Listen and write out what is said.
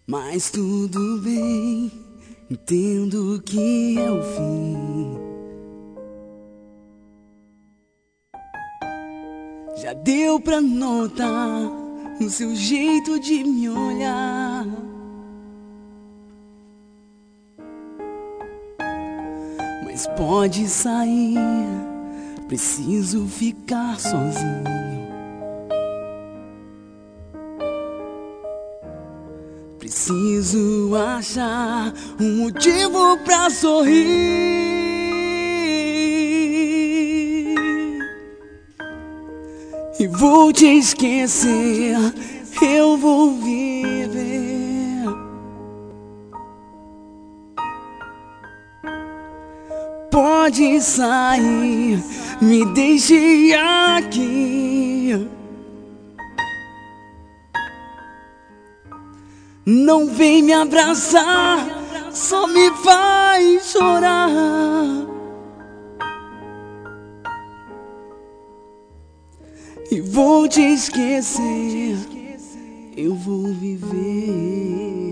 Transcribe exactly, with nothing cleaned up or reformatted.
Mas tudo bem, entendo que é o fim. Já deu pra notar no seu jeito de me olhar. Mas pode sair, preciso ficar sozinho. Preciso achar um motivo pra sorrir. E vou te esquecer, eu vou viver. Pode sair, me deixe aqui. Não vem me abraçar, só me faz chorar. E vou te esquecer, eu vou viver.